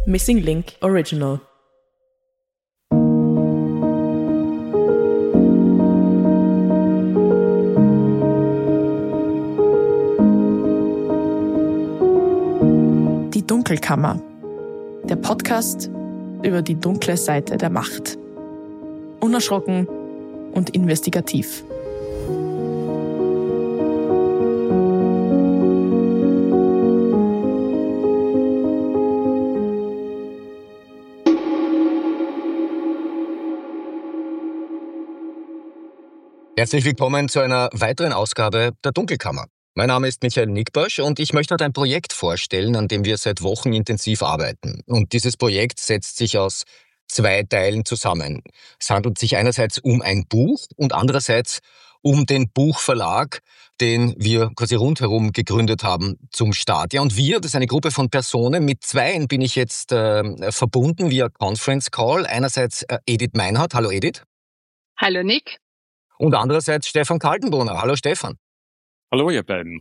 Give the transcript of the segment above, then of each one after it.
Missing Link Original. Die Dunkelkammer. Der Podcast über die dunkle Seite der Macht. Unerschrocken und investigativ. Herzlich willkommen zu einer weiteren Ausgabe der Dunkelkammer. Mein Name ist Michael Nickbosch und ich möchte heute ein Projekt vorstellen, an dem wir seit Wochen intensiv arbeiten. Und dieses Projekt setzt sich aus 2 Teilen zusammen. Es handelt sich einerseits um ein Buch und andererseits um den Buchverlag, den wir quasi rundherum gegründet haben zum Start. Ja, und wir, das ist eine Gruppe von Personen, mit 2 bin ich jetzt verbunden via Conference Call. Einerseits Edith Meinhardt. Hallo Edith. Hallo Nick. Und andererseits Stefan Kaltenbrunner. Hallo Stefan. Hallo ihr beiden.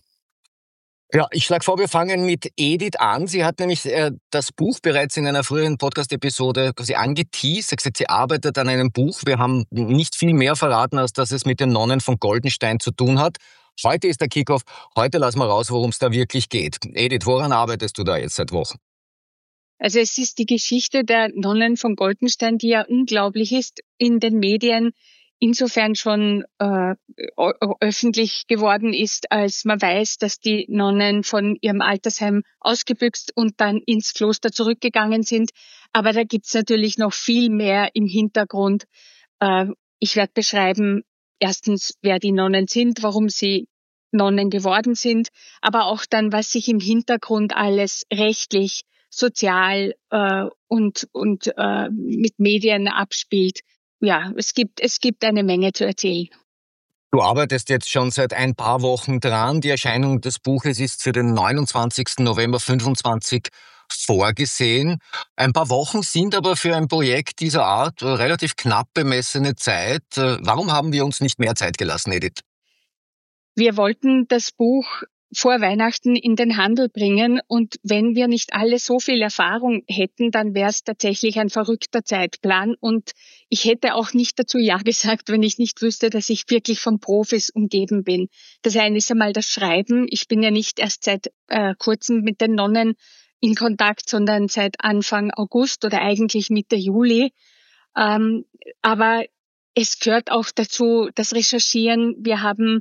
Ja, ich schlage vor, wir fangen mit Edith an. Sie hat nämlich das Buch bereits in einer früheren Podcast-Episode quasi angeteased. Sie hat gesagt, sie arbeitet an einem Buch. Wir haben nicht viel mehr verraten, als dass es mit den Nonnen von Goldenstein zu tun hat. Heute ist der Kickoff. Heute lassen wir raus, worum es da wirklich geht. Edith, woran arbeitest du da jetzt seit Wochen? Also es ist die Geschichte der Nonnen von Goldenstein, die ja unglaublich ist, in den Medien insofern schon öffentlich geworden ist, als man weiß, dass die Nonnen von ihrem Altersheim ausgebüxt und dann ins Kloster zurückgegangen sind. Aber da gibt's natürlich noch viel mehr im Hintergrund. Ich werde beschreiben, erstens, wer die Nonnen sind, warum sie Nonnen geworden sind, aber auch dann, was sich im Hintergrund alles rechtlich, sozial und mit Medien abspielt. Ja, es gibt eine Menge zu erzählen. Du arbeitest jetzt schon seit ein paar Wochen dran. Die Erscheinung des Buches ist für den 29. November 25 vorgesehen. Ein paar Wochen sind aber für ein Projekt dieser Art relativ knapp bemessene Zeit. Warum haben wir uns nicht mehr Zeit gelassen, Edith? Wir wollten das Buch vor Weihnachten in den Handel bringen und wenn wir nicht alle so viel Erfahrung hätten, dann wäre es tatsächlich ein verrückter Zeitplan und ich hätte auch nicht dazu Ja gesagt, wenn ich nicht wüsste, dass ich wirklich von Profis umgeben bin. Das eine ist einmal das Schreiben. Ich bin ja nicht erst seit kurzem mit den Nonnen in Kontakt, sondern seit Anfang August oder eigentlich Mitte Juli. Aber es gehört auch dazu, das Recherchieren. Wir haben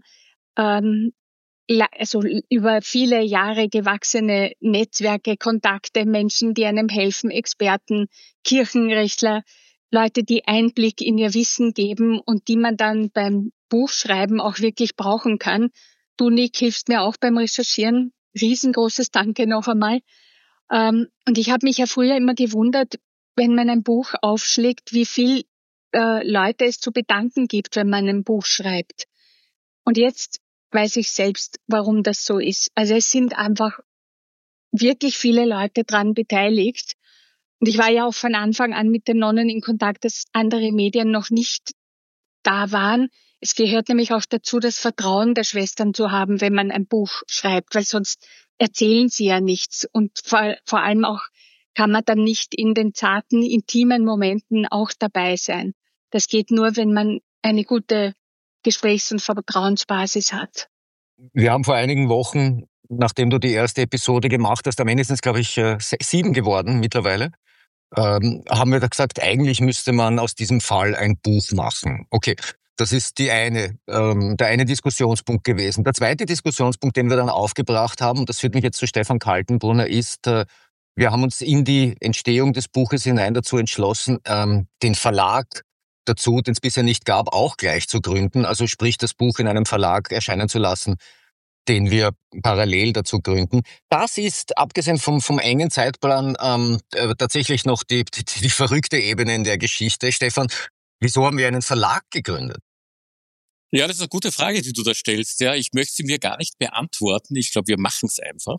also über viele Jahre gewachsene Netzwerke, Kontakte, Menschen, die einem helfen, Experten, Kirchenrechtler, Leute, die Einblick in ihr Wissen geben und die man dann beim Buchschreiben auch wirklich brauchen kann. Du, Nick, hilfst mir auch beim Recherchieren. Riesengroßes Danke noch einmal. Und ich habe mich ja früher immer gewundert, wenn man ein Buch aufschlägt, wie viel Leute es zu bedanken gibt, wenn man ein Buch schreibt. Und jetzt weiß ich selbst, warum das so ist. Also es sind einfach wirklich viele Leute dran beteiligt. Und ich war ja auch von Anfang an mit den Nonnen in Kontakt, dass andere Medien noch nicht da waren. Es gehört nämlich auch dazu, das Vertrauen der Schwestern zu haben, wenn man ein Buch schreibt, weil sonst erzählen sie ja nichts. Und vor allem auch kann man dann nicht in den zarten, intimen Momenten auch dabei sein. Das geht nur, wenn man eine gute Gesprächs- und Vertrauensbasis hat. Wir haben vor einigen Wochen, nachdem du die erste Episode gemacht hast, am Ende sind es, glaube ich, 7 geworden mittlerweile, haben wir da gesagt, eigentlich müsste man aus diesem Fall ein Buch machen. Okay, das ist der eine Diskussionspunkt gewesen. Der zweite Diskussionspunkt, den wir dann aufgebracht haben, und das führt mich jetzt zu Stefan Kaltenbrunner, ist, wir haben uns in die Entstehung des Buches hinein dazu entschlossen, den Verlag dazu, den es bisher nicht gab, auch gleich zu gründen. Also sprich, das Buch in einem Verlag erscheinen zu lassen, den wir parallel dazu gründen. Das ist, abgesehen vom engen Zeitplan, tatsächlich noch die verrückte Ebene in der Geschichte. Stefan, wieso haben wir einen Verlag gegründet? Ja, das ist eine gute Frage, die du da stellst. Ja, ich möchte sie mir gar nicht beantworten. Ich glaube, wir machen es einfach.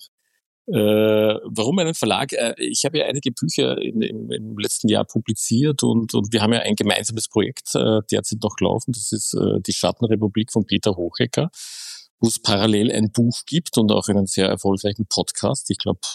Warum einen Verlag? Ich habe ja einige Bücher im letzten Jahr publiziert und wir haben ja ein gemeinsames Projekt derzeit noch laufen. Das ist die Schattenrepublik von Peter Hochecker, wo es parallel ein Buch gibt und auch einen sehr erfolgreichen Podcast. Ich glaube,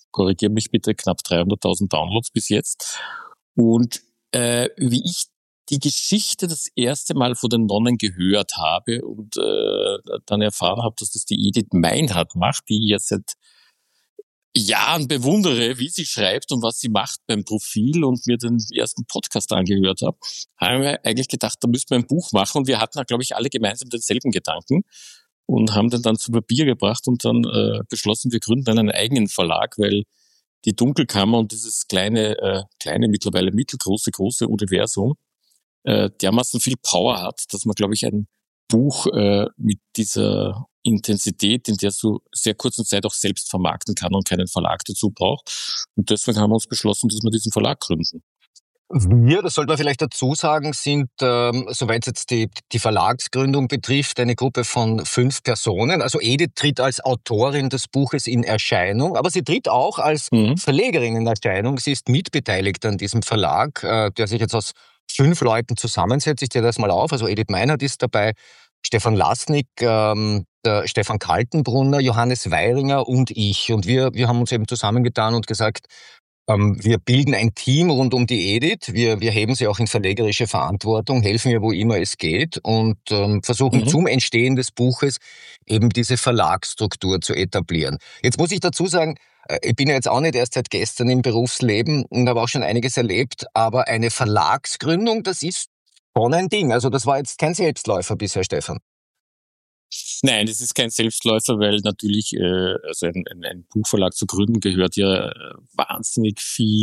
korrigiere mich bitte, knapp 300.000 Downloads bis jetzt. Und wie ich die Geschichte das erste Mal von den Nonnen gehört habe und dann erfahren habe, dass das die Edith Meinhardt macht, die ich ja seit Jahren bewundere, wie sie schreibt und was sie macht beim Profil und mir den ersten Podcast angehört habe, haben wir eigentlich gedacht, da müssen wir ein Buch machen und wir hatten, glaube ich, alle gemeinsam denselben Gedanken und haben den dann zu Papier gebracht und dann beschlossen, wir gründen einen eigenen Verlag, weil die Dunkelkammer und dieses kleine, mittlerweile mittelgroße, große Universum dermaßen viel Power hat, dass man, glaube ich, ein Buch mit dieser Intensität in der so sehr kurzen Zeit auch selbst vermarkten kann und keinen Verlag dazu braucht. Und deswegen haben wir uns beschlossen, dass wir diesen Verlag gründen. Wir, das sollte man vielleicht dazu sagen, sind, soweit jetzt die Verlagsgründung betrifft, eine Gruppe von 5 Personen. Also Edith tritt als Autorin des Buches in Erscheinung, aber sie tritt auch als Verlegerin in Erscheinung. Sie ist mitbeteiligt an diesem Verlag, der sich jetzt aus 5 Leuten zusammensetzt. Ich zähle das mal auf. Also Edith Meinhardt ist dabei, Stefan Lasnik, der Stefan Kaltenbrunner, Johannes Weiringer und ich. Und wir haben uns eben zusammengetan und gesagt, wir bilden ein Team rund um die Edith. Wir heben sie auch in verlegerische Verantwortung, helfen ihr, wo immer es geht und versuchen zum Entstehen des Buches eben diese Verlagsstruktur zu etablieren. Jetzt muss ich dazu sagen, ich bin ja jetzt auch nicht erst seit gestern im Berufsleben und habe auch schon einiges erlebt, aber eine Verlagsgründung, das ist schon ein Ding. Also das war jetzt kein Selbstläufer bisher, Stefan. Nein, das ist kein Selbstläufer, weil natürlich also ein Buchverlag zu gründen gehört ja wahnsinnig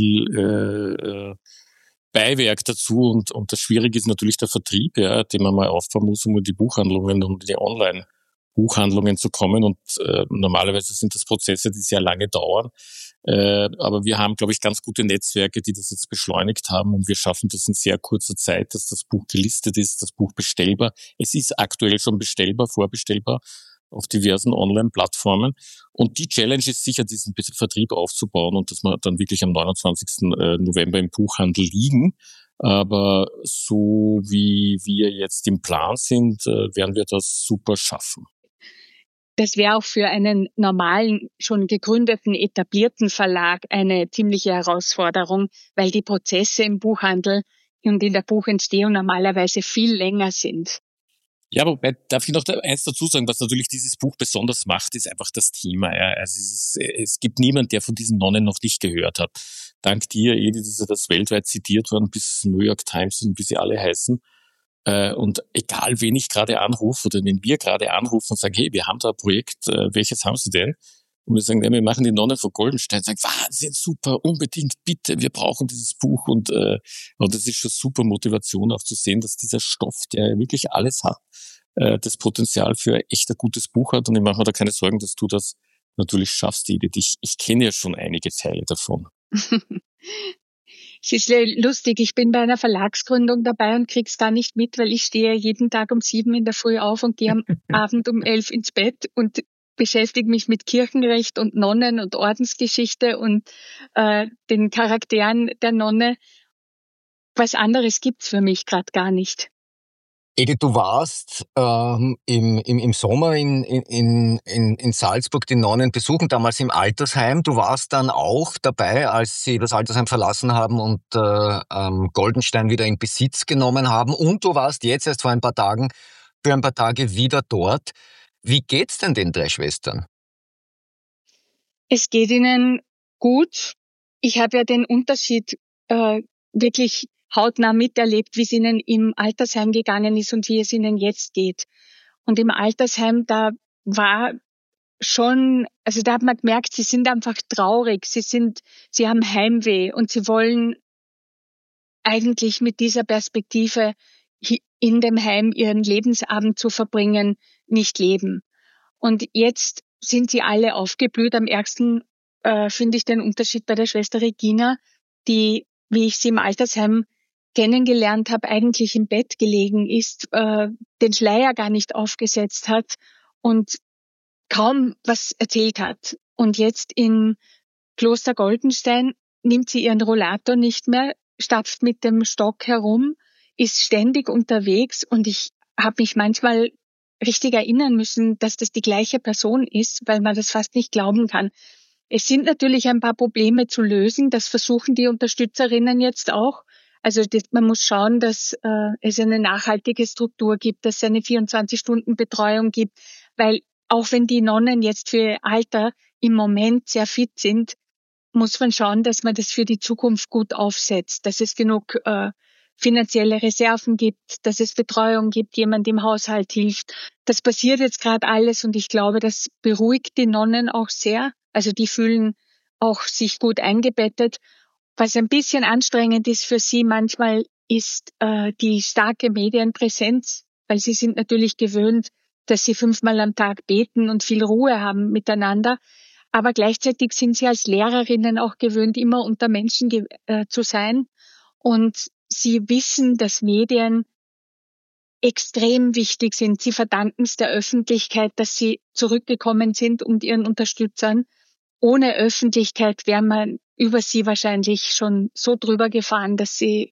viel Beiwerk dazu und das Schwierige ist natürlich der Vertrieb, ja, den man mal aufbauen muss, um in die Buchhandlungen und die Online-Buchhandlungen zu kommen und normalerweise sind das Prozesse, die sehr lange dauern. Aber wir haben, glaube ich, ganz gute Netzwerke, die das jetzt beschleunigt haben und wir schaffen das in sehr kurzer Zeit, dass das Buch gelistet ist, das Buch bestellbar. Es ist aktuell schon bestellbar, vorbestellbar auf diversen Online-Plattformen. Und die Challenge ist sicher, diesen Vertrieb aufzubauen und dass wir dann wirklich am 29. November im Buchhandel liegen. Aber so wie wir jetzt im Plan sind, werden wir das super schaffen. Das wäre auch für einen normalen, schon gegründeten, etablierten Verlag eine ziemliche Herausforderung, weil die Prozesse im Buchhandel und in der Buchentstehung normalerweise viel länger sind. Ja, wobei, darf ich noch eins dazu sagen, was natürlich dieses Buch besonders macht, ist einfach das Thema. Ja. Also es gibt niemand, der von diesen Nonnen noch nicht gehört hat. Dank dir, Edith, ist das weltweit zitiert worden, bis New York Times und wie sie alle heißen. Und egal, wen ich gerade anrufe oder wenn wir gerade anrufen und sagen, hey, wir haben da ein Projekt, welches haben Sie denn? Und wir sagen, ja, wir machen die Nonnen von Goldenstein. Sagen, Wahnsinn, super, unbedingt, bitte, wir brauchen dieses Buch. Und das ist schon super Motivation auch zu sehen, dass dieser Stoff, der wirklich alles hat, das Potenzial für echt ein gutes Buch hat. Und ich mache mir da keine Sorgen, dass du das natürlich schaffst, Edith. Ich kenne ja schon einige Teile davon. Es ist lustig, ich bin bei einer Verlagsgründung dabei und krieg's gar nicht mit, weil ich stehe jeden Tag um 7 in der Früh auf und gehe am Abend um 11 ins Bett und beschäftige mich mit Kirchenrecht und Nonnen und Ordensgeschichte und den Charakteren der Nonne. Was anderes gibt's für mich gerade gar nicht. Edith, du warst im Sommer in Salzburg die Nonnen besuchen, damals im Altersheim. Du warst dann auch dabei, als sie das Altersheim verlassen haben und Goldenstein wieder in Besitz genommen haben. Und du warst jetzt erst vor ein paar Tagen für ein paar Tage wieder dort. Wie geht's denn den 3 Schwestern? Es geht ihnen gut. Ich habe ja den Unterschied wirklich hautnah miterlebt, wie es ihnen im Altersheim gegangen ist und wie es ihnen jetzt geht. Und im Altersheim, da war schon, also da hat man gemerkt, sie sind einfach traurig, sie haben Heimweh und sie wollen eigentlich mit dieser Perspektive in dem Heim ihren Lebensabend zu verbringen, nicht leben. Und jetzt sind sie alle aufgeblüht. Am ärgsten finde ich den Unterschied bei der Schwester Regina, die, wie ich sie im Altersheim kennengelernt habe, eigentlich im Bett gelegen ist, den Schleier gar nicht aufgesetzt hat und kaum was erzählt hat. Und jetzt in Kloster Goldenstein nimmt sie ihren Rollator nicht mehr, stapft mit dem Stock herum, ist ständig unterwegs und ich habe mich manchmal richtig erinnern müssen, dass das die gleiche Person ist, weil man das fast nicht glauben kann. Es sind natürlich ein paar Probleme zu lösen. Das versuchen die Unterstützerinnen jetzt auch. Also man muss schauen, dass es eine nachhaltige Struktur gibt, dass es eine 24-Stunden-Betreuung gibt, weil auch wenn die Nonnen jetzt für ihr Alter im Moment sehr fit sind, muss man schauen, dass man das für die Zukunft gut aufsetzt, dass es genug finanzielle Reserven gibt, dass es Betreuung gibt, jemand im Haushalt hilft. Das passiert jetzt gerade alles und ich glaube, das beruhigt die Nonnen auch sehr. Also die fühlen auch sich gut eingebettet. Was ein bisschen anstrengend ist für sie manchmal, ist die starke Medienpräsenz, weil sie sind natürlich gewöhnt, dass sie 5-mal am Tag beten und viel Ruhe haben miteinander. Aber gleichzeitig sind sie als Lehrerinnen auch gewöhnt, immer unter Menschen zu sein. Und sie wissen, dass Medien extrem wichtig sind. Sie verdanken es der Öffentlichkeit, dass sie zurückgekommen sind und ihren Unterstützern. Ohne Öffentlichkeit wäre man über sie wahrscheinlich schon so drüber gefahren, dass sie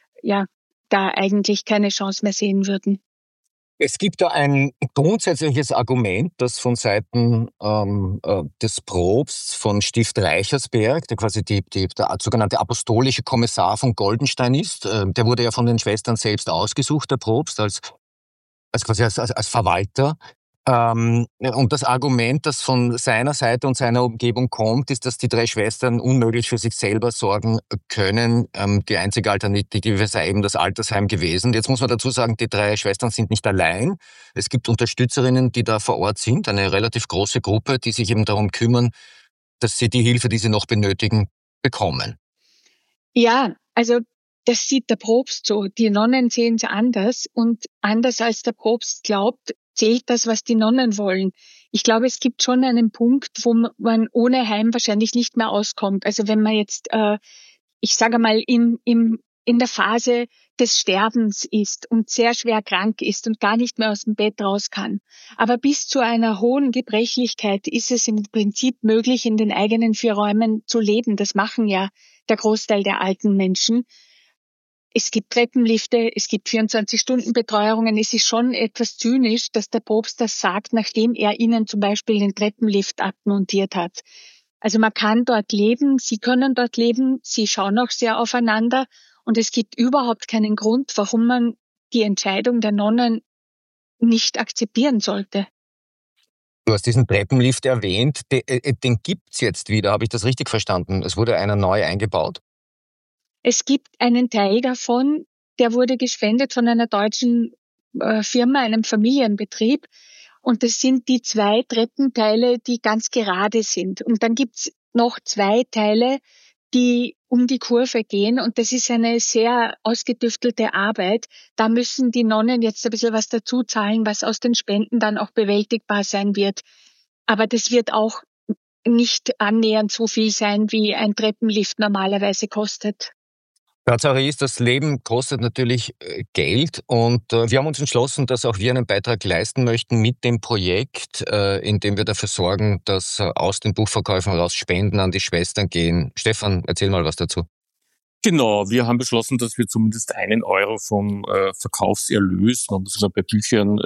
da eigentlich keine Chance mehr sehen würden. Es gibt da ein grundsätzliches Argument, das von Seiten des Propsts von Stift Reichersberg, der quasi der sogenannte apostolische Kommissar von Goldenstein ist, der wurde ja von den Schwestern selbst ausgesucht, der Propst, als Verwalter. Und das Argument, das von seiner Seite und seiner Umgebung kommt, ist, dass die 3 Schwestern unmöglich für sich selber sorgen können. Die einzige Alternative sei eben das Altersheim gewesen. Jetzt muss man dazu sagen, die 3 Schwestern sind nicht allein. Es gibt Unterstützerinnen, die da vor Ort sind, eine relativ große Gruppe, die sich eben darum kümmern, dass sie die Hilfe, die sie noch benötigen, bekommen. Ja, also das sieht der Propst so. Die Nonnen sehen es anders und anders als der Propst glaubt, zählt das, was die Nonnen wollen. Ich glaube, es gibt schon einen Punkt, wo man ohne Heim wahrscheinlich nicht mehr auskommt. Also wenn man jetzt, ich sage mal, in der Phase des Sterbens ist und sehr schwer krank ist und gar nicht mehr aus dem Bett raus kann. Aber bis zu einer hohen Gebrechlichkeit ist es im Prinzip möglich, in den eigenen 4 Räumen zu leben. Das machen ja der Großteil der alten Menschen. Es gibt Treppenlifte, es gibt 24-Stunden-Betreuungen. Es ist schon etwas zynisch, dass der Propst das sagt, nachdem er ihnen zum Beispiel den Treppenlift abmontiert hat. Also man kann dort leben, sie können dort leben, sie schauen auch sehr aufeinander und es gibt überhaupt keinen Grund, warum man die Entscheidung der Nonnen nicht akzeptieren sollte. Du hast diesen Treppenlift erwähnt, den gibt's jetzt wieder, habe ich das richtig verstanden? Es wurde einer neu eingebaut? Es gibt einen Teil davon, der wurde gespendet von einer deutschen Firma, einem Familienbetrieb. Und das sind die 2 Treppenteile, die ganz gerade sind. Und dann gibt's noch 2 Teile, die um die Kurve gehen. Und das ist eine sehr ausgetüftelte Arbeit. Da müssen die Nonnen jetzt ein bisschen was dazu zahlen, was aus den Spenden dann auch bewältigbar sein wird. Aber das wird auch nicht annähernd so viel sein, wie ein Treppenlift normalerweise kostet. Tatsache ist, das Leben kostet natürlich Geld und wir haben uns entschlossen, dass auch wir einen Beitrag leisten möchten mit dem Projekt, indem wir dafür sorgen, dass aus den Buchverkäufen heraus Spenden an die Schwestern gehen. Stefan, erzähl mal was dazu. Genau, wir haben beschlossen, dass wir zumindest 1 Euro vom Verkaufserlös, man muss immer bei Büchern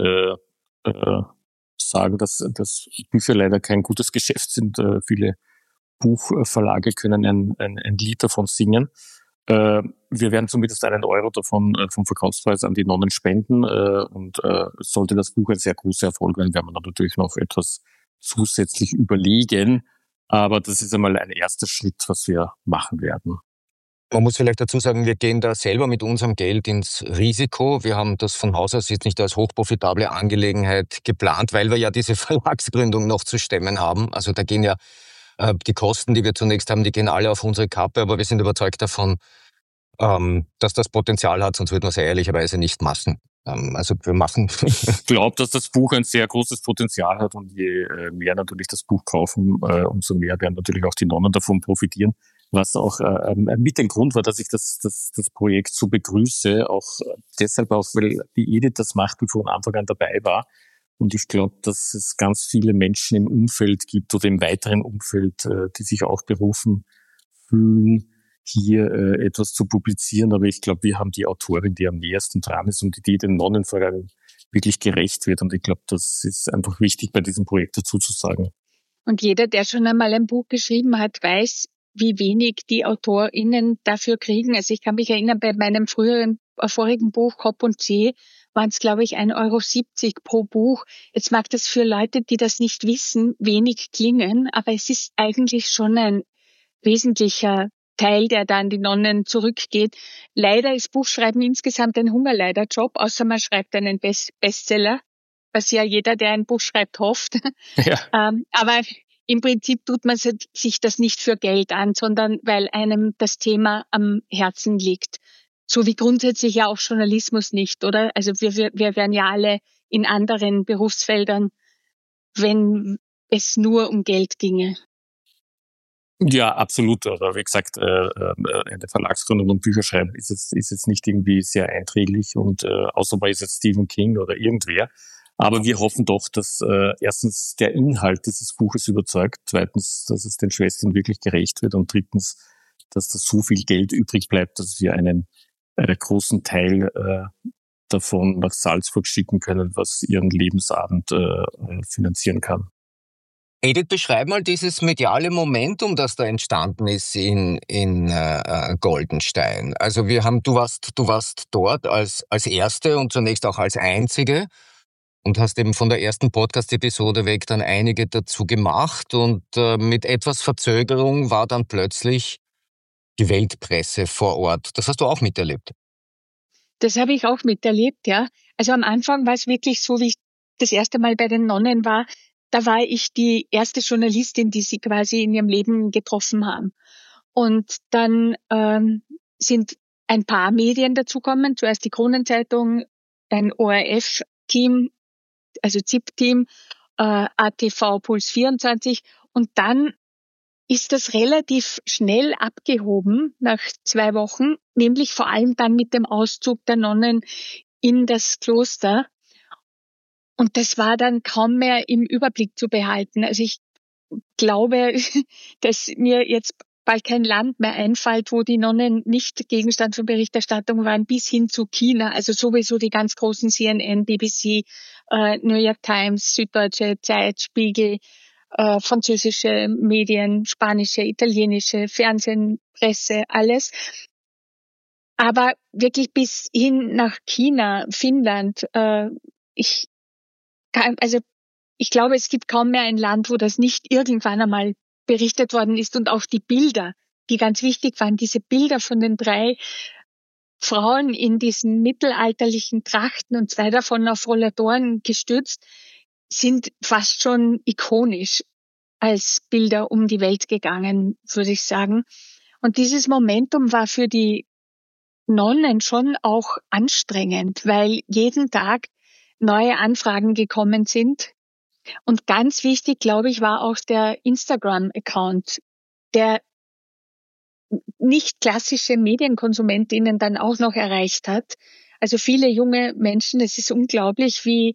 sagen, dass Bücher leider kein gutes Geschäft sind. Viele Buchverlage können ein Lied davon singen. Wir werden zumindest 1 Euro davon vom Verkaufspreis an die Nonnen spenden und sollte das Buch ein sehr großer Erfolg werden, werden wir natürlich noch etwas zusätzlich überlegen. Aber das ist einmal ein erster Schritt, was wir machen werden. Man muss vielleicht dazu sagen, wir gehen da selber mit unserem Geld ins Risiko. Wir haben das von Haus aus jetzt nicht als hochprofitable Angelegenheit geplant, weil wir ja diese Verlagsgründung noch zu stemmen haben. Also da gehen ja die Kosten, die wir zunächst haben, die gehen alle auf unsere Kappe, aber wir sind überzeugt davon, dass das Potenzial hat, sonst würden wir es ja ehrlicherweise nicht machen. Also wir machen. Ich glaube, dass das Buch ein sehr großes Potenzial hat und je mehr natürlich das Buch kaufen, umso mehr werden natürlich auch die Nonnen davon profitieren. Was auch mit dem Grund war, dass ich das Projekt so begrüße, auch deshalb auch, weil die Edith das macht, die von Anfang an dabei war. Und ich glaube, dass es ganz viele Menschen im Umfeld gibt oder im weiteren Umfeld, die sich auch berufen fühlen, hier etwas zu publizieren. Aber ich glaube, wir haben die Autorin, die am nähersten dran ist und die den Nonnen vor allem wirklich gerecht wird. Und ich glaube, das ist einfach wichtig, bei diesem Projekt dazu zu sagen. Und jeder, der schon einmal ein Buch geschrieben hat, weiß, wie wenig die AutorInnen dafür kriegen. Also ich kann mich erinnern, bei meinem vorigen Buch Hop und See waren es, glaube ich, 1,70 € pro Buch. Jetzt mag das für Leute, die das nicht wissen, wenig klingen, aber es ist eigentlich schon ein wesentlicher Teil, der da an die Nonnen zurückgeht. Leider ist Buchschreiben insgesamt ein Hungerleiderjob, außer man schreibt einen Bestseller, was ja jeder, der ein Buch schreibt, hofft. Ja. Aber im Prinzip tut man sich das nicht für Geld an, sondern weil einem das Thema am Herzen liegt. So wie grundsätzlich ja auch Journalismus nicht, oder? Also wir wären ja alle in anderen Berufsfeldern, wenn es nur um Geld ginge. Ja, absolut. Aber wie gesagt, eine Verlagsgründung und Bücher schreiben ist jetzt nicht irgendwie sehr einträglich und außer man ist jetzt Stephen King oder irgendwer. Aber wir hoffen doch, dass erstens der Inhalt dieses Buches überzeugt, zweitens, dass es den Schwestern wirklich gerecht wird und drittens, dass da so viel Geld übrig bleibt, dass wir einen großen Teil davon nach Salzburg schicken können, was ihren Lebensabend finanzieren kann. Edith, beschreib mal dieses mediale Momentum, das da entstanden ist in Goldenstein. Also du warst dort als Erste und zunächst auch als Einzige und hast eben von der ersten Podcast-Episode weg dann einige dazu gemacht und mit etwas Verzögerung war dann plötzlich die Weltpresse vor Ort. Das hast du auch miterlebt. Das habe ich auch miterlebt, ja. Also am Anfang war es wirklich so, wie ich das erste Mal bei den Nonnen war. Da war ich die erste Journalistin, die sie quasi in ihrem Leben getroffen haben. Und dann sind ein paar Medien dazukommen. Zuerst die Kronenzeitung, ein ORF-Team, also ZIP-Team, ATV Puls 24. Und dann ist das relativ schnell abgehoben nach 2 Wochen, nämlich vor allem dann mit dem Auszug der Nonnen in das Kloster. Und das war dann kaum mehr im Überblick zu behalten. Also ich glaube, dass mir jetzt bald kein Land mehr einfällt, wo die Nonnen nicht Gegenstand von Berichterstattung waren, bis hin zu China. Also sowieso die ganz großen CNN, BBC, New York Times, Süddeutsche Zeit, Spiegel, französische Medien, spanische, italienische, Fernsehen, Presse, alles. Aber wirklich bis hin nach China, Finnland, ich glaube, es gibt kaum mehr ein Land, wo das nicht irgendwann einmal berichtet worden ist und auch die Bilder, die ganz wichtig waren, diese Bilder von den 3 Frauen in diesen mittelalterlichen Trachten und 2 davon auf Rollatoren gestützt, sind fast schon ikonisch als Bilder um die Welt gegangen, würde ich sagen. Und dieses Momentum war für die Nonnen schon auch anstrengend, weil jeden Tag neue Anfragen gekommen sind. Und ganz wichtig, glaube ich, war auch der Instagram-Account, der nicht klassische MedienkonsumentInnen dann auch noch erreicht hat. Also viele junge Menschen, es ist unglaublich, wie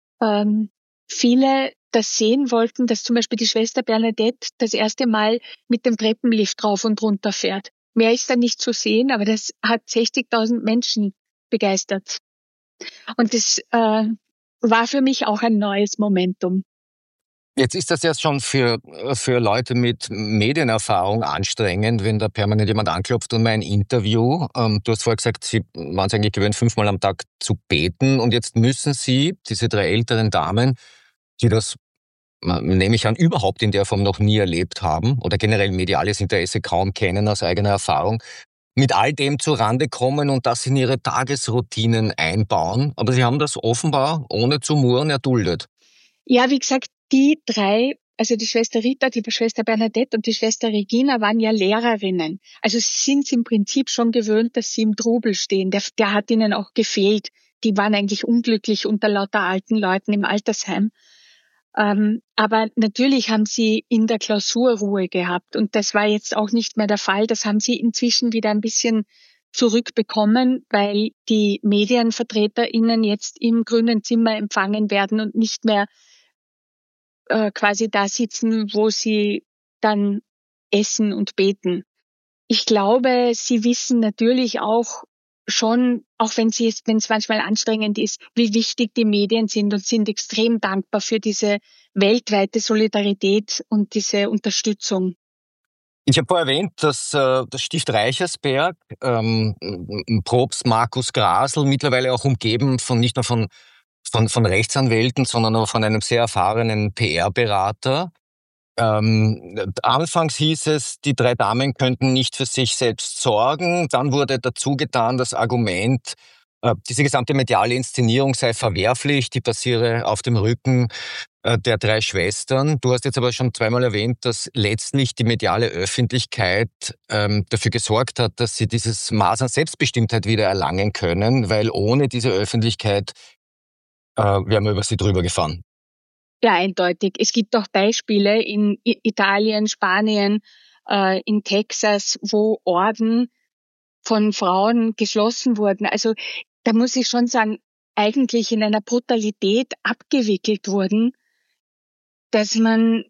viele das sehen wollten, dass zum Beispiel die Schwester Bernadette das erste Mal mit dem Treppenlift rauf und runter fährt. Mehr ist da nicht zu sehen, aber das hat 60.000 Menschen begeistert. Und das war für mich auch ein neues Momentum. Jetzt ist das ja schon für Leute mit Medienerfahrung anstrengend, wenn da permanent jemand anklopft und mal ein Interview. Du hast vorher gesagt, Sie waren es eigentlich gewöhnt, 5-mal am Tag zu beten. Und jetzt müssen Sie, diese 3 älteren Damen, die das, nehme ich an, überhaupt in der Form noch nie erlebt haben oder generell mediales Interesse kaum kennen aus eigener Erfahrung, mit all dem zurande kommen und das in ihre Tagesroutinen einbauen. Aber Sie haben das offenbar ohne zu murren erduldet. Ja, wie gesagt, die 3, also die Schwester Rita, die Schwester Bernadette und die Schwester Regina waren ja Lehrerinnen. Also sie sind im Prinzip schon gewöhnt, dass sie im Trubel stehen. Der hat ihnen auch gefehlt. Die waren eigentlich unglücklich unter lauter alten Leuten im Altersheim. Aber natürlich haben sie in der Klausur Ruhe gehabt und das war jetzt auch nicht mehr der Fall. Das haben sie inzwischen wieder ein bisschen zurückbekommen, weil die MedienvertreterInnen jetzt im grünen Zimmer empfangen werden und nicht mehr quasi da sitzen, wo sie dann essen und beten. Ich glaube, sie wissen natürlich auch schon, auch wenn es manchmal anstrengend ist, wie wichtig die Medien sind und sind extrem dankbar für diese weltweite Solidarität und diese Unterstützung. Ich habe vorher erwähnt, dass das Stift Reichersberg, Propst Markus Grasl, mittlerweile auch umgeben von nicht nur von Rechtsanwälten, sondern auch von einem sehr erfahrenen PR-Berater. Anfangs hieß es, die 3 Damen könnten nicht für sich selbst sorgen. Dann wurde dazu getan das Argument, diese gesamte mediale Inszenierung sei verwerflich, die basiere auf dem Rücken der 3 Schwestern. Du hast jetzt aber schon zweimal erwähnt, dass letztlich die mediale Öffentlichkeit dafür gesorgt hat, dass sie dieses Maß an Selbstbestimmtheit wieder erlangen können, weil ohne diese Öffentlichkeit wären wir über sie drüber gefahren. Ja, eindeutig. Es gibt auch Beispiele in Italien, Spanien, in Texas, wo Orden von Frauen geschlossen wurden. Also da muss ich schon sagen, eigentlich in einer Brutalität abgewickelt wurden, dass man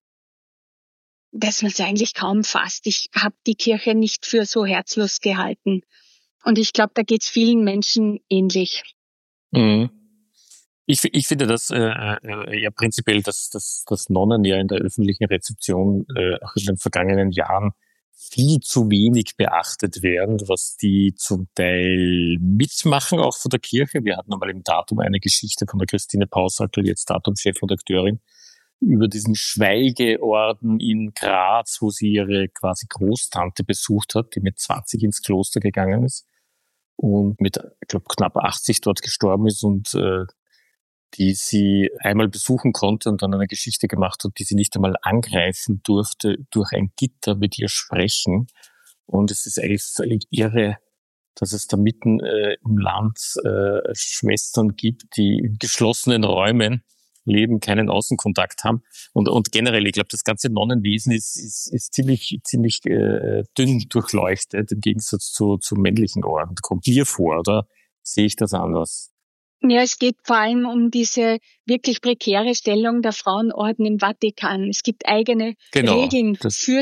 es eigentlich kaum fasst. Ich habe die Kirche nicht für so herzlos gehalten. Und ich glaube, da geht's vielen Menschen ähnlich. Mhm. Ich finde das ja prinzipiell, dass Nonnen ja in der öffentlichen Rezeption auch in den vergangenen Jahren viel zu wenig beachtet werden, was die zum Teil mitmachen, auch von der Kirche. Wir hatten einmal im Datum eine Geschichte von der Christine Pausackel, jetzt Datum-Chefredakteurin, über diesen Schweigeorden in Graz, wo sie ihre quasi Großtante besucht hat, die mit 20 ins Kloster gegangen ist und mit, ich glaube, knapp 80 dort gestorben ist und die sie einmal besuchen konnte und dann eine Geschichte gemacht hat, die sie nicht einmal angreifen durfte, durch ein Gitter mit ihr sprechen. Und es ist eigentlich völlig irre, dass es da mitten im Land Schwestern gibt, die in geschlossenen Räumen leben, keinen Außenkontakt haben. Und generell, ich glaube, das ganze Nonnenwesen ist ziemlich dünn durchleuchtet, im Gegensatz zu männlichen Orden. Kommt mir vor, oder sehe ich das anders? Ja, es geht vor allem um diese wirklich prekäre Stellung der Frauenorden im Vatikan. Es gibt eigene Regeln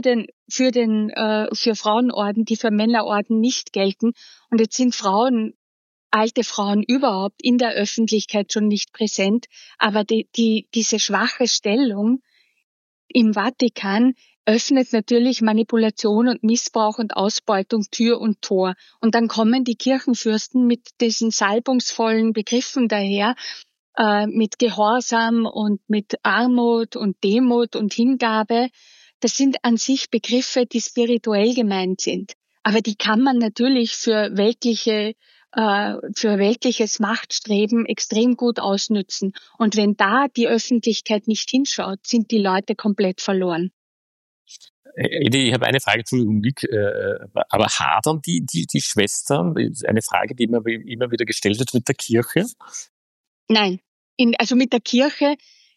für Frauenorden, die für Männerorden nicht gelten. Und jetzt sind alte Frauen überhaupt in der Öffentlichkeit schon nicht präsent. Aber diese schwache Stellung im Vatikan öffnet natürlich Manipulation und Missbrauch und Ausbeutung Tür und Tor. Und dann kommen die Kirchenfürsten mit diesen salbungsvollen Begriffen daher, mit Gehorsam und mit Armut und Demut und Hingabe. Das sind an sich Begriffe, die spirituell gemeint sind. Aber die kann man natürlich für weltliches Machtstreben extrem gut ausnützen. Und wenn da die Öffentlichkeit nicht hinschaut, sind die Leute komplett verloren. Ich habe eine Frage, Entschuldigung, Nick, aber hadern die Schwestern? Das ist eine Frage, die immer wieder gestellt wird mit der Kirche. Nein, also mit der Kirche,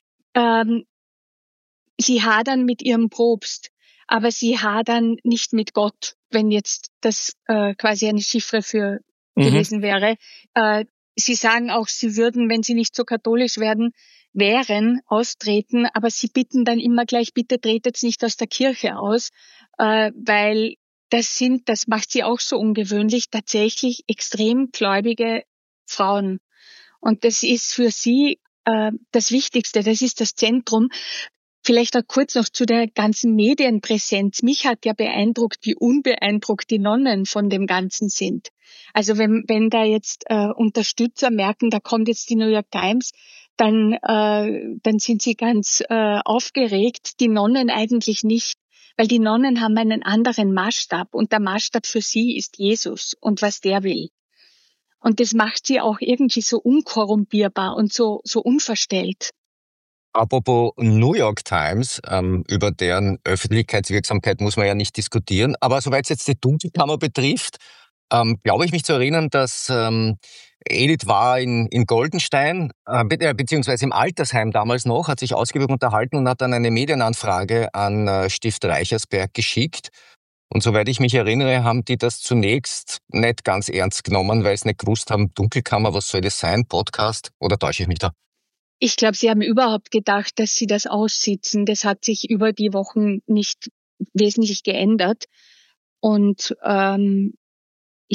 sie hadern mit ihrem Propst, aber sie hadern nicht mit Gott, wenn jetzt das quasi eine Chiffre gewesen wäre. Sie sagen auch, sie würden, wenn sie nicht so katholisch wären, austreten, aber sie bitten dann immer gleich, bitte tretet nicht aus der Kirche aus, weil das macht sie auch so ungewöhnlich, tatsächlich extrem gläubige Frauen. Und das ist für sie das Wichtigste, das ist das Zentrum. Vielleicht auch kurz noch zu der ganzen Medienpräsenz. Mich hat ja beeindruckt, wie unbeeindruckt die Nonnen von dem Ganzen sind. Also wenn da jetzt Unterstützer merken, da kommt jetzt die New York Times, dann sind sie ganz aufgeregt. Die Nonnen eigentlich nicht, weil die Nonnen haben einen anderen Maßstab und der Maßstab für sie ist Jesus und was der will. Und das macht sie auch irgendwie so unkorrumpierbar und so unverstellt. Apropos New York Times, über deren Öffentlichkeitswirksamkeit muss man ja nicht diskutieren. Aber soweit es jetzt die Dunkelkammer betrifft, glaube ich mich zu erinnern, dass Edith war in Goldenstein, beziehungsweise im Altersheim damals noch, hat sich ausgiebig unterhalten und hat dann eine Medienanfrage an Stift Reichersberg geschickt. Und soweit ich mich erinnere, haben die das zunächst nicht ganz ernst genommen, weil sie nicht gewusst haben, Dunkelkammer, was soll das sein, Podcast, oder täusche ich mich da? Ich glaube, sie haben überhaupt gedacht, dass sie das aussitzen. Das hat sich über die Wochen nicht wesentlich geändert. Und ich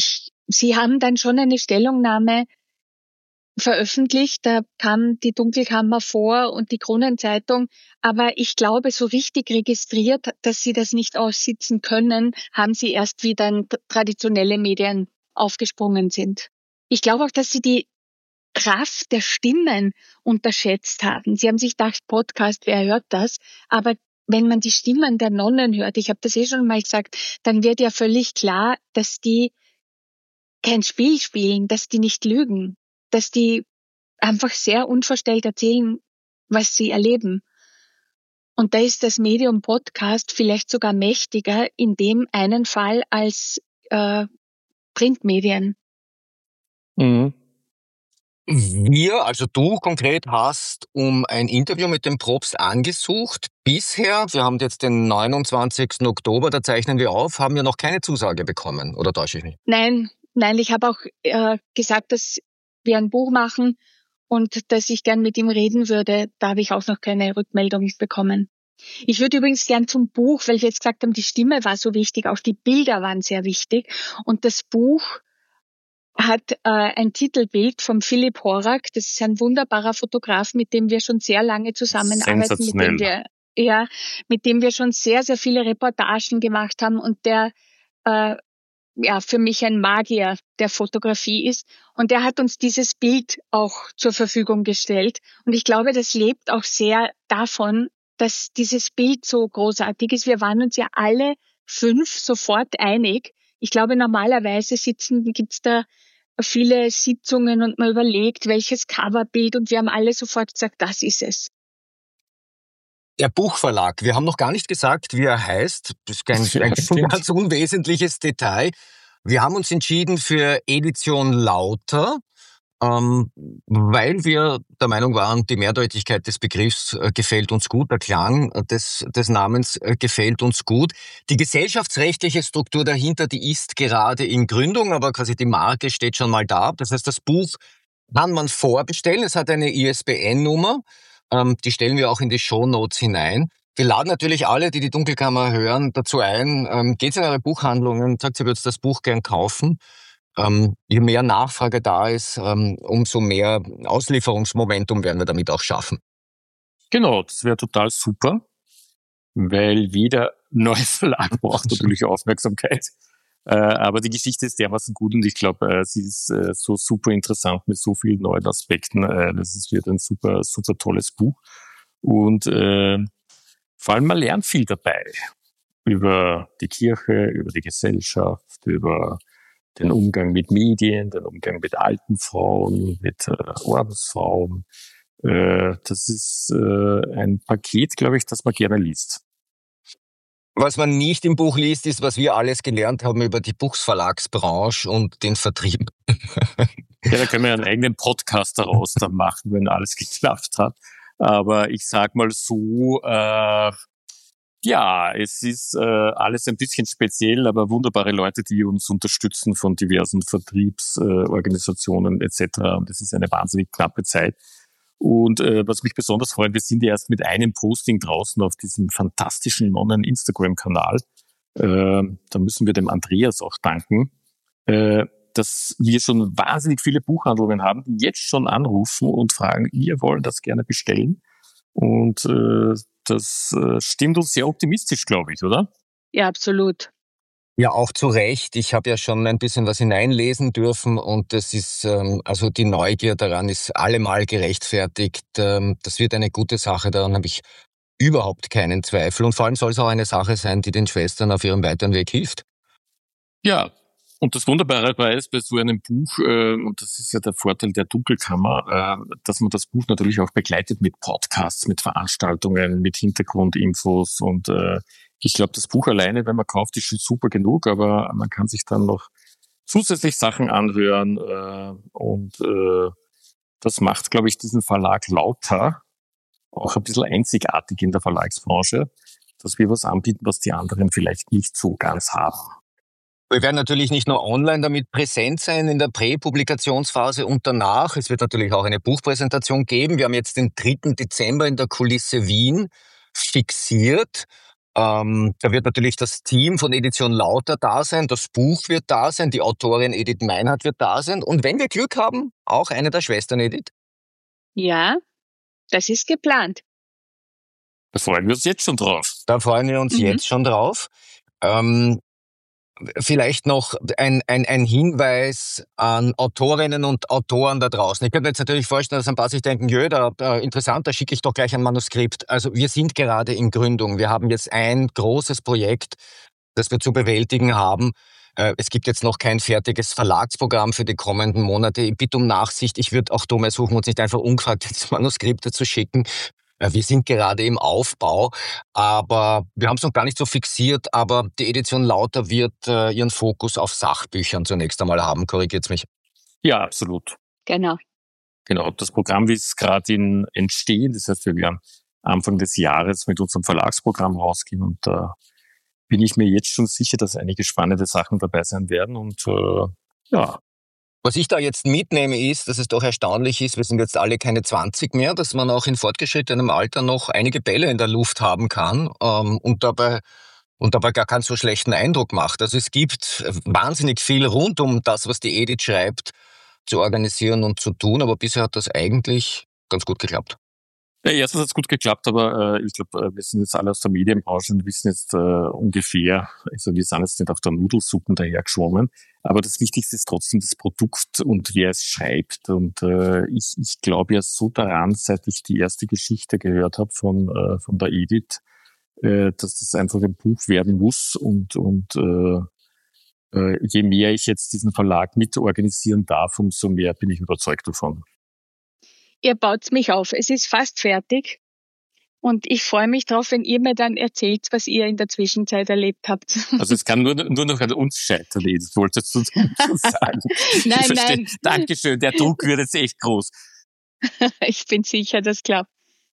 Sie haben dann schon eine Stellungnahme veröffentlicht, da kam die Dunkelkammer vor und die Kronenzeitung, aber ich glaube, so richtig registriert, dass sie das nicht aussitzen können, haben sie erst, wie dann traditionelle Medien aufgesprungen sind. Ich glaube auch, dass sie die Kraft der Stimmen unterschätzt haben. Sie haben sich gedacht, Podcast, wer hört das? Aber wenn man die Stimmen der Nonnen hört, ich habe das schon mal gesagt, dann wird ja völlig klar, dass die kein Spiel spielen, dass die nicht lügen, dass die einfach sehr unverstellt erzählen, was sie erleben. Und da ist das Medium Podcast vielleicht sogar mächtiger in dem einen Fall als Printmedien. Mhm. Wir, also du konkret, hast um ein Interview mit dem Probst angesucht. Bisher, wir haben jetzt den 29. Oktober, da zeichnen wir auf, haben wir noch keine Zusage bekommen. Oder täusche ich mich? Nein, ich habe auch gesagt, dass wir ein Buch machen und dass ich gern mit ihm reden würde. Da habe ich auch noch keine Rückmeldung bekommen. Ich würde übrigens gern zum Buch, weil wir jetzt gesagt haben, die Stimme war so wichtig, auch die Bilder waren sehr wichtig. Und das Buch hat ein Titelbild von Philipp Horak. Das ist ein wunderbarer Fotograf, mit dem wir schon sehr lange zusammenarbeiten, mit dem wir schon sehr, sehr viele Reportagen gemacht haben und der für mich ein Magier der Fotografie ist. Und der hat uns dieses Bild auch zur Verfügung gestellt. Und ich glaube, das lebt auch sehr davon, dass dieses Bild so großartig ist. Wir waren uns ja alle 5 sofort einig. Ich glaube, normalerweise gibt's da viele Sitzungen und man überlegt, welches Coverbild, und wir haben alle sofort gesagt, das ist es. Der Buchverlag, wir haben noch gar nicht gesagt, wie er heißt. Das ist ein ganz unwesentliches Detail. Wir haben uns entschieden für Edition Lauter, weil wir der Meinung waren, die Mehrdeutigkeit des Begriffs gefällt uns gut, der Klang des Namens gefällt uns gut. Die gesellschaftsrechtliche Struktur dahinter, die ist gerade in Gründung, aber quasi die Marke steht schon mal da. Das heißt, das Buch kann man vorbestellen. Es hat eine ISBN-Nummer. Die stellen wir auch in die Shownotes hinein. Wir laden natürlich alle, die die Dunkelkammer hören, dazu ein. Geht in eure Buchhandlungen, sagt, ihr würdet das Buch gern kaufen. Je mehr Nachfrage da ist, umso mehr Auslieferungsmomentum werden wir damit auch schaffen. Genau, das wäre total super, weil jeder neue Verlag braucht natürlich Aufmerksamkeit. Aber die Geschichte ist dermaßen gut und ich glaube, sie ist so super interessant mit so vielen neuen Aspekten. Das wird ein super, super tolles Buch. Und vor allem, man lernt viel dabei. Über die Kirche, über die Gesellschaft, über den Umgang mit Medien, den Umgang mit alten Frauen, mit Ordensfrauen. Das ist ein Paket, glaube ich, das man gerne liest. Was man nicht im Buch liest, ist, was wir alles gelernt haben über die Buchverlagsbranche und den Vertrieb. Ja, da können wir einen eigenen Podcast daraus dann machen, wenn alles geklappt hat. Aber ich sag mal so, es ist alles ein bisschen speziell, aber wunderbare Leute, die uns unterstützen von diversen Vertriebsorganisationen etc. Und es ist eine wahnsinnig knappe Zeit. Und was mich besonders freut, wir sind ja erst mit einem Posting draußen auf diesem fantastischen Nonnen-Instagram-Kanal. Da müssen wir dem Andreas auch danken, dass wir schon wahnsinnig viele Buchhandlungen haben, die jetzt schon anrufen und fragen, wir wollen das gerne bestellen. Und das stimmt uns sehr optimistisch, glaube ich, oder? Ja, absolut. Ja, auch zu Recht. Ich habe ja schon ein bisschen was hineinlesen dürfen und das ist, also die Neugier daran ist allemal gerechtfertigt. Das wird eine gute Sache, daran habe ich überhaupt keinen Zweifel. Und vor allem soll es auch eine Sache sein, die den Schwestern auf ihrem weiteren Weg hilft. Ja, und das Wunderbare bei so einem Buch, und das ist ja der Vorteil der Dunkelkammer, dass man das Buch natürlich auch begleitet mit Podcasts, mit Veranstaltungen, mit Hintergrundinfos und ich glaube, das Buch alleine, wenn man kauft, ist schon super genug, aber man kann sich dann noch zusätzlich Sachen anhören und das macht, glaube ich, diesen Verlag Lauter auch ein bisschen einzigartig in der Verlagsbranche, dass wir was anbieten, was die anderen vielleicht nicht so ganz haben. Wir werden natürlich nicht nur online damit präsent sein in der Präpublikationsphase und danach. Es wird natürlich auch eine Buchpräsentation geben. Wir haben jetzt den 3. Dezember in der Kulisse Wien fixiert. Da wird natürlich das Team von Edition Lauter da sein, das Buch wird da sein, die Autorin Edith Meinhardt wird da sein und wenn wir Glück haben, auch eine der Schwestern Edith. Ja, das ist geplant. Da freuen wir uns jetzt schon drauf. Da freuen wir uns jetzt schon drauf. Vielleicht noch ein Hinweis an Autorinnen und Autoren da draußen. Ich könnte mir jetzt natürlich vorstellen, dass ein paar sich denken, interessant, da schicke ich doch gleich ein Manuskript. Also wir sind gerade in Gründung. Wir haben jetzt ein großes Projekt, das wir zu bewältigen haben. Es gibt jetzt noch kein fertiges Verlagsprogramm für die kommenden Monate. Ich bitte um Nachsicht. Ich würde auch dumm ersuchen, uns nicht einfach ungefragt jetzt Manuskripte zu schicken. Wir sind gerade im Aufbau, aber wir haben es noch gar nicht so fixiert, aber die Edition Lauter wird ihren Fokus auf Sachbüchern zunächst einmal haben. Korrigiert's mich? Ja, absolut. Genau. Genau, das Programm ist gerade in Entstehen. Das heißt, wir werden Anfang des Jahres mit unserem Verlagsprogramm rausgehen und da bin ich mir jetzt schon sicher, dass einige spannende Sachen dabei sein werden und ja. Was ich da jetzt mitnehme ist, dass es doch erstaunlich ist, wir sind jetzt alle keine 20 mehr, dass man auch in fortgeschrittenem Alter noch einige Bälle in der Luft haben kann und dabei gar keinen so schlechten Eindruck macht. Also es gibt wahnsinnig viel rund um das, was die Edith schreibt, zu organisieren und zu tun, aber bisher hat das eigentlich ganz gut geklappt. Ja, erstens hat es gut geklappt, aber ich glaube, wir sind jetzt alle aus der Medienbranche und wissen jetzt ungefähr, also wir sind jetzt nicht auf der Nudelsuppen dahergeschwommen, aber das Wichtigste ist trotzdem das Produkt und wer es schreibt. Und ich glaube ja so daran, seit ich die erste Geschichte gehört habe von der Edith, dass das einfach ein Buch werden muss und je mehr ich jetzt diesen Verlag mitorganisieren darf, umso mehr bin ich überzeugt davon. Ihr baut mich auf. Es ist fast fertig. Und ich freue mich drauf, wenn ihr mir dann erzählt, was ihr in der Zwischenzeit erlebt habt. Also es kann nur noch an uns scheitern, Edith, wolltest du sagen. Nein. Dankeschön, der Druck wird jetzt echt groß. Ich bin sicher, das klappt.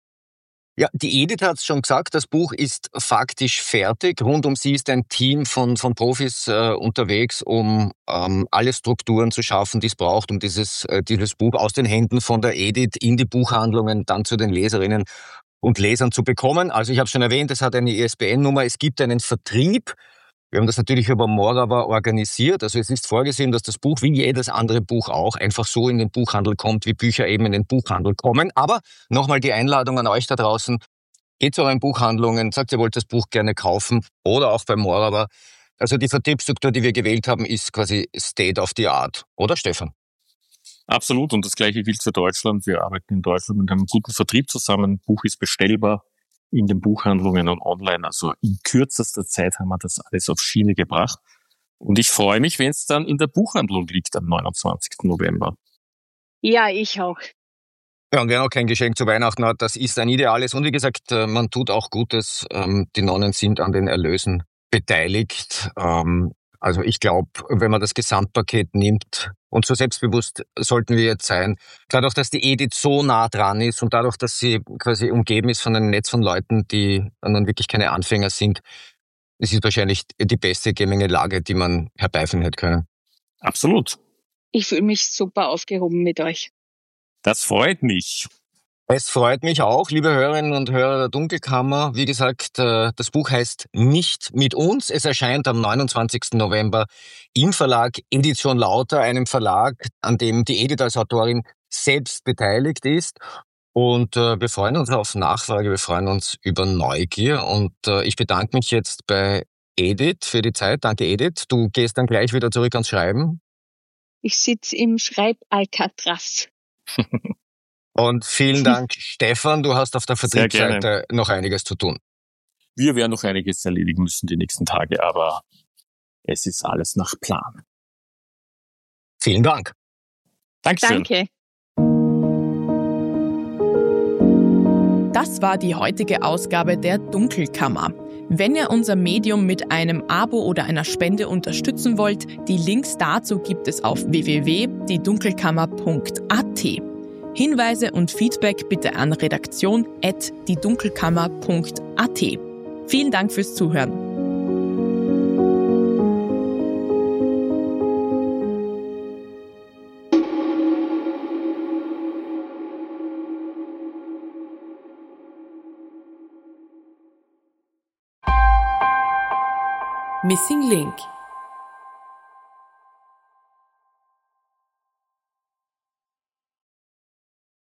Ja, die Edith hat es schon gesagt, das Buch ist faktisch fertig. Rund um sie ist ein Team von Profis unterwegs, um alle Strukturen zu schaffen, die es braucht, um dieses Buch aus den Händen von der Edith in die Buchhandlungen, dann zu den Leserinnen und Lesern zu bekommen. Also ich habe schon erwähnt, es hat eine ISBN-Nummer, es gibt einen Vertrieb. Wir haben das natürlich über Morava organisiert. Also es ist vorgesehen, dass das Buch, wie jedes andere Buch auch, einfach so in den Buchhandel kommt, wie Bücher eben in den Buchhandel kommen. Aber nochmal die Einladung an euch da draußen. Geht zu euren Buchhandlungen, sagt, ihr wollt das Buch gerne kaufen oder auch bei Morava. Also die Vertriebsstruktur, die wir gewählt haben, ist quasi State of the Art. Oder, Stefan? Absolut. Und das Gleiche gilt für Deutschland. Wir arbeiten in Deutschland mit einem guten Vertrieb zusammen. Buch ist bestellbar in den Buchhandlungen und online. Also in kürzester Zeit haben wir das alles auf Schiene gebracht. Und ich freue mich, wenn es dann in der Buchhandlung liegt am 29. November. Ja, ich auch. Ja, und wer noch kein Geschenk zu Weihnachten hat, das ist ein ideales. Und wie gesagt, man tut auch Gutes. Die Nonnen sind an den Erlösen beteiligt. Also ich glaube, wenn man das Gesamtpaket nimmt, und so selbstbewusst sollten wir jetzt sein, dadurch, dass die Edith so nah dran ist und dadurch, dass sie quasi umgeben ist von einem Netz von Leuten, die nun wirklich keine Anfänger sind, ist es wahrscheinlich die beste Gemengelage, die man herbeiführen hätte können. Absolut. Ich fühle mich super aufgehoben mit euch. Das freut mich. Es freut mich auch, liebe Hörerinnen und Hörer der Dunkelkammer. Wie gesagt, das Buch heißt Nicht mit uns. Es erscheint am 29. November im Verlag Edition Lauter, einem Verlag, an dem die Edith als Autorin selbst beteiligt ist. Und wir freuen uns auf Nachfrage, wir freuen uns über Neugier. Und ich bedanke mich jetzt bei Edith für die Zeit. Danke, Edith. Du gehst dann gleich wieder zurück ans Schreiben. Ich sitze im Schreibalcatraz. Und vielen Dank, Stefan. Du hast auf der Vertriebsseite noch einiges zu tun. Wir werden noch einiges erledigen müssen die nächsten Tage, aber es ist alles nach Plan. Vielen Dank. Dankeschön. Danke. Das war die heutige Ausgabe der Dunkelkammer. Wenn ihr unser Medium mit einem Abo oder einer Spende unterstützen wollt, die Links dazu gibt es auf www.diedunkelkammer.at. Hinweise und Feedback bitte an redaktion@diedunkelkammer.at. Vielen Dank fürs Zuhören. Missing Link